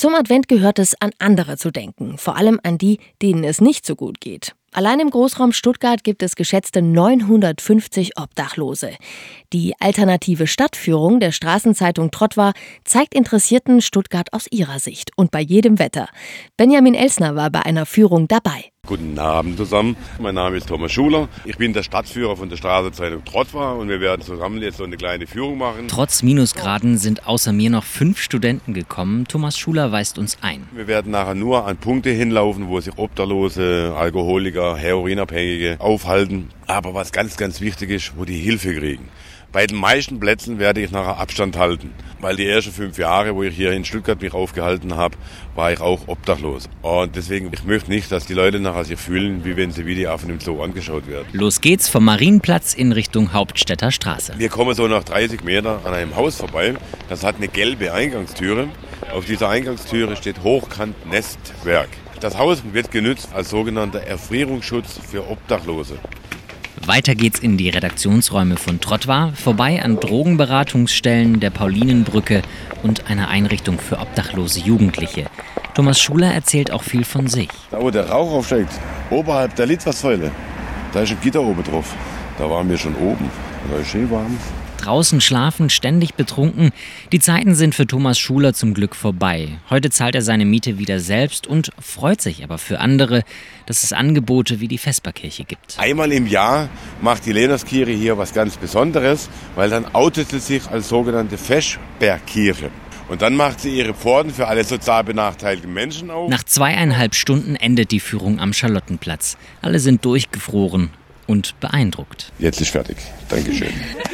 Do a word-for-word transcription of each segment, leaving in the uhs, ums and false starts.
Zum Advent gehört es, an andere zu denken, vor allem an die, denen es nicht so gut geht. Allein im Großraum Stuttgart gibt es geschätzte neunhundertfünfzig Obdachlose. Die alternative Stadtführung der Straßenzeitung Trottoir zeigt Interessierten Stuttgart aus ihrer Sicht und bei jedem Wetter. Benjamin Elsner war bei einer Führung dabei. Guten Abend zusammen, mein Name ist Thomas Schuler. Ich bin der Stadtführer von der Straßenzeitung Trottoir und wir werden zusammen jetzt so eine kleine Führung machen. Trotz Minusgraden sind außer mir noch fünf Studenten gekommen. Thomas Schuler weist uns ein. Wir werden nachher nur an Punkte hinlaufen, wo sich Obdachlose, Alkoholiker, Heroinabhängige aufhalten. Aber was ganz, ganz wichtig ist, wo die Hilfe kriegen. Bei den meisten Plätzen werde ich nachher Abstand halten, weil die ersten fünf Jahre, wo ich hier in Stuttgart mich aufgehalten habe, war ich auch obdachlos. Und deswegen, ich möchte nicht, dass die Leute nachher sich fühlen, wie wenn sie wie die Affen im Zoo angeschaut werden. Los geht's vom Marienplatz in Richtung Hauptstädter Straße. Wir kommen so nach dreißig Meter an einem Haus vorbei. Das hat eine gelbe Eingangstüre. Auf dieser Eingangstüre steht Hochkant Nestwerk. Das Haus wird genutzt als sogenannter Erfrierungsschutz für Obdachlose. Weiter geht's in die Redaktionsräume von Trottoir, vorbei an Drogenberatungsstellen, der Paulinenbrücke und einer Einrichtung für obdachlose Jugendliche. Thomas Schuler erzählt auch viel von sich. Da wo der Rauch aufsteigt, oberhalb der Litfaßsäule, da ist ein Gitter oben drauf. Da waren wir schon oben, da ist schön warm. Draußen schlafen, ständig betrunken. Die Zeiten sind für Thomas Schuler zum Glück vorbei. Heute zahlt er seine Miete wieder selbst und freut sich aber für andere, dass es Angebote wie die Vesperkirche gibt. Einmal im Jahr macht die Lenaskirche hier was ganz Besonderes, weil dann outet sie sich als sogenannte Vesperkirche. Und dann macht sie ihre Pforten für alle sozial benachteiligten Menschen auf. Nach zweieinhalb Stunden endet die Führung am Charlottenplatz. Alle sind durchgefroren und beeindruckt. Jetzt ist fertig. Dankeschön.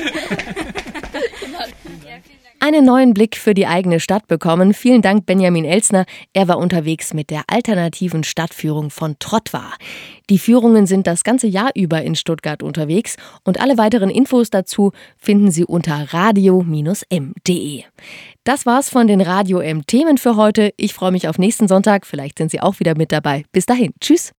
Einen neuen Blick für die eigene Stadt bekommen. Vielen Dank, Benjamin Elsner. Er war unterwegs mit der alternativen Stadtführung von Trottoir. Die Führungen sind das ganze Jahr über in Stuttgart unterwegs und alle weiteren Infos dazu finden Sie unter radio m punkt de. Das war's von den Radio M Themen für heute. Ich freue mich auf nächsten Sonntag. Vielleicht sind Sie auch wieder mit dabei. Bis dahin. Tschüss.